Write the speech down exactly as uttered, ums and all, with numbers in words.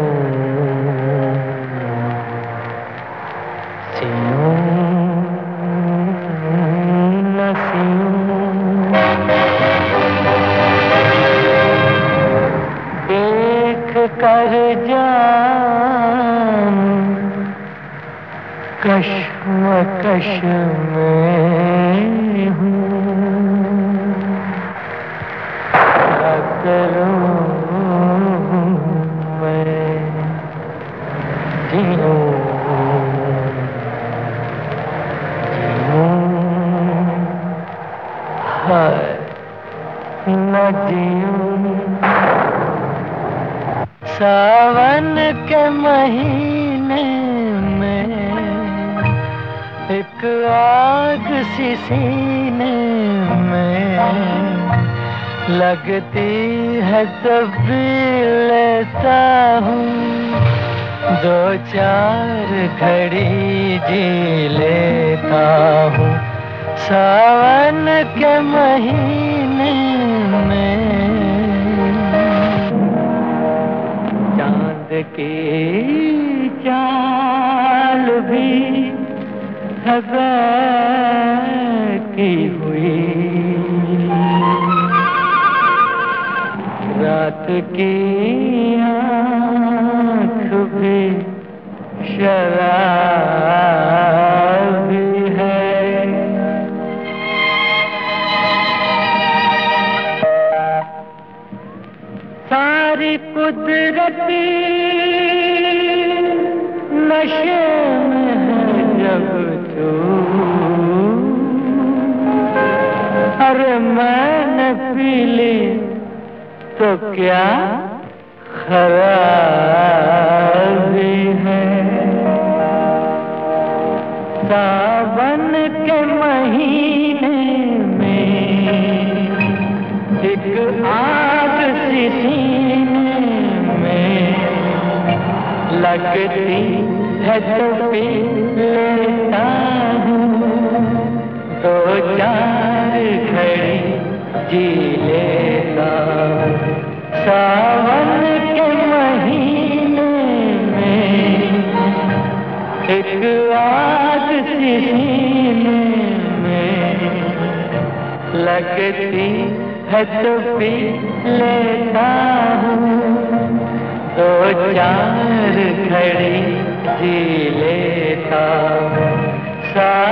सियूं न सियूं, देख कर जान कश्मकश में हूँ, क्या करूँ मैं जीऊँ हाय न जीऊँ। सावन के महीने में एक आग सी सीने में लगती है तब भी लेता हूँ, दो चार घड़ी जी लेता हूँ। सावन के महीने में चांद की चाल भी की हुई, रात की आँख भी शराबी है। सारी कुदरती नशे में है जब तू, अरे मैंने पी ली तो क्या खराबी है। सावन के महीने में एक आग सी सीने में लगती है तो पी लेता हूँ, दो चार घड़ी जी लेता हूँ। सावन के महीने में एक आग सी सीने में लगती है तो पी लेता हूँ, दो चार घड़ी जी लेता हूँ।